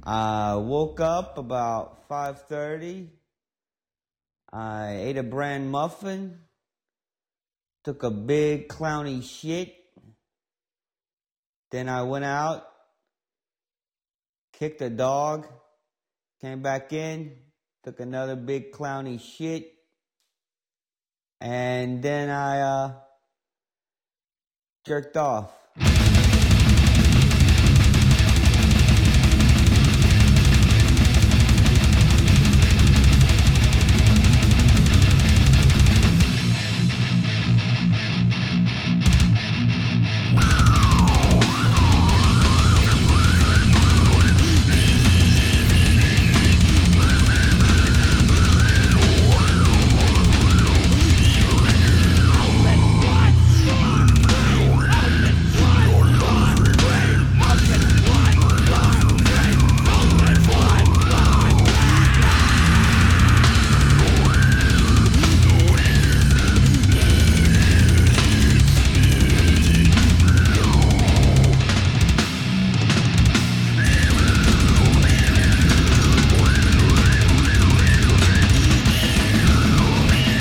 I woke up about 5:30. I ate a bran muffin. Took a big clowny shit. Then I went out, kicked a dog, came back in, took another big clowny shit, and then I jerked off.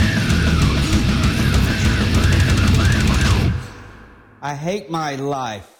I hate my life.